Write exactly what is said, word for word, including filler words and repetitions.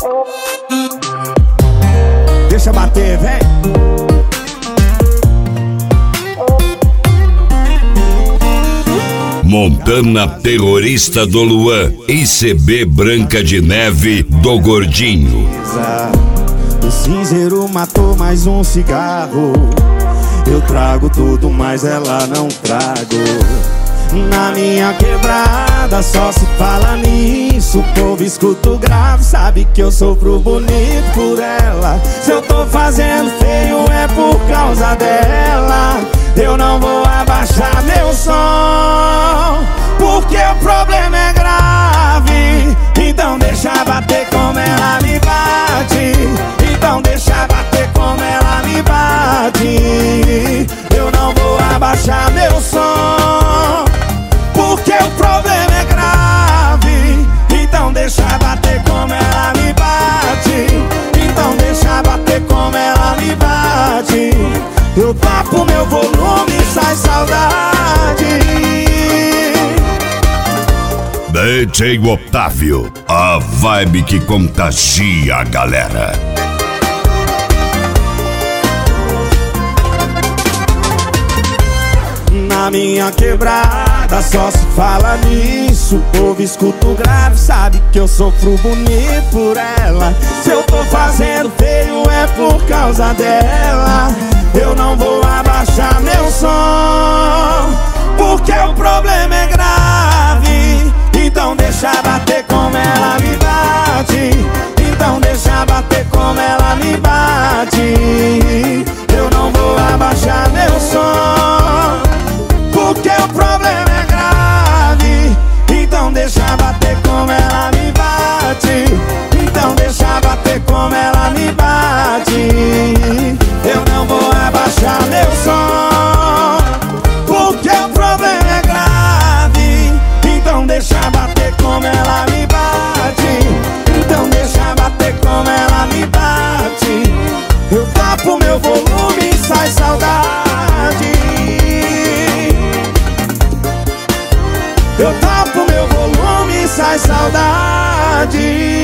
Deixa bater, vem. Montana Terrorista do Luan, I C B Branca de Neve do Gordinho. O cinzeiro matou mais um cigarro. Eu trago tudo, mas ela não trago. Na minha quebrada só se fala nisso. O povo escuta o grave, sabe que eu sofro bonito por ela. Se eu tô fazendo feio é por causa dela. Eu não vou abaixar meu som, porque o problema é grave. Então deixa bater como ela me bate. Então deixa bater como ela me bate. Eu não vou abaixar meu som, porque o problema é grave. Então deixa bater como ela me bate. Então deixa bater como ela me bate. Eu tapo meu volume e sai saudade. D J Otávio, a vibe que contagia a galera. Na minha quebrada só se fala nisso. O povo escuta o grave, sabe que eu sofro bonito por ela. Se eu tô fazendo feio é por causa dela. Eu não vou abaixar meu som, porque o problema é grave. Então deixa bater como ela me bate. Então deixa bater como ela me bate. Eu não vou abaixar meu som, porque o problema é grave. Então deixa bater como ela me bate. Então deixa bater como ela me bate. Eu não vou abaixar meu som, porque o problema é grave. Então deixa bater como ela me bate. Então deixa bater como ela me bate. Eu tapo meu volume e sai saudade. Eu tapo meu volume e sai saudade.